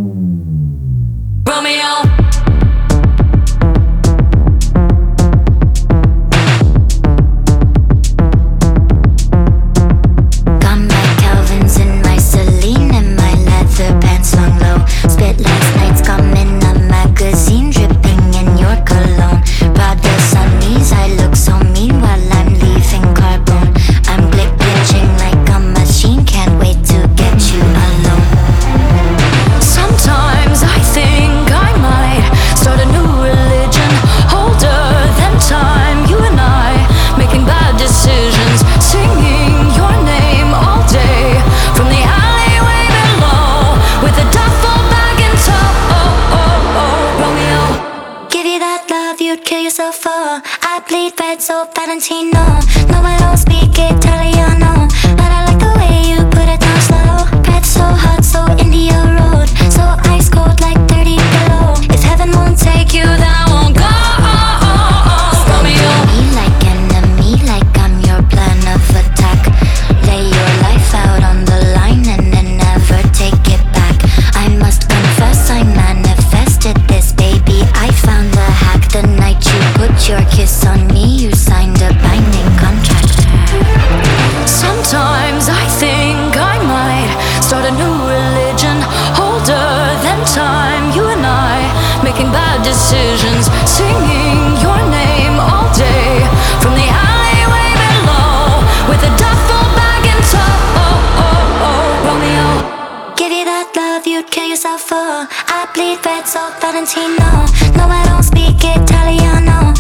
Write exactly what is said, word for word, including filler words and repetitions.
Romeo. Got my Calvins and my Celine and my leather pants long low. Spit last night's come in a magazine, dripping in your cologne. Prada sunnies, I look so mean while I'm leaving Carbone. I'm blick glitching like a machine, can't wait to get you alone. Sometimes I think I might start a new religion, older than time. You and I making bad decisions, singing your name all day from the alleyway below with a duffel bag in tow. Oh, oh, oh, Romeo. Give you that love you'd kill yourself for. I bleed red, so Valentino. No, I don't speak Italiano, but I like the way you put it down slow. Red so hot, so India Road, so ice cold like thirty below. If heaven won't take you, then I won't go. Romeo. Me like enemy, like I'm your plan of attack. Lay your life out on the line and then never take it back. I must confess, I manifested this, baby. I found the hack the night you put your kiss on me. You signed a binding contract. Sometimes I think I might start a new religion, older than time. You and I making bad decisions, singing your name all day from the alleyway below with a duffel bag in tow. Oh, oh, oh, Romeo. Give you that love you'd kill yourself for. I bleed red, so Valentino. No, I don't speak Italiano,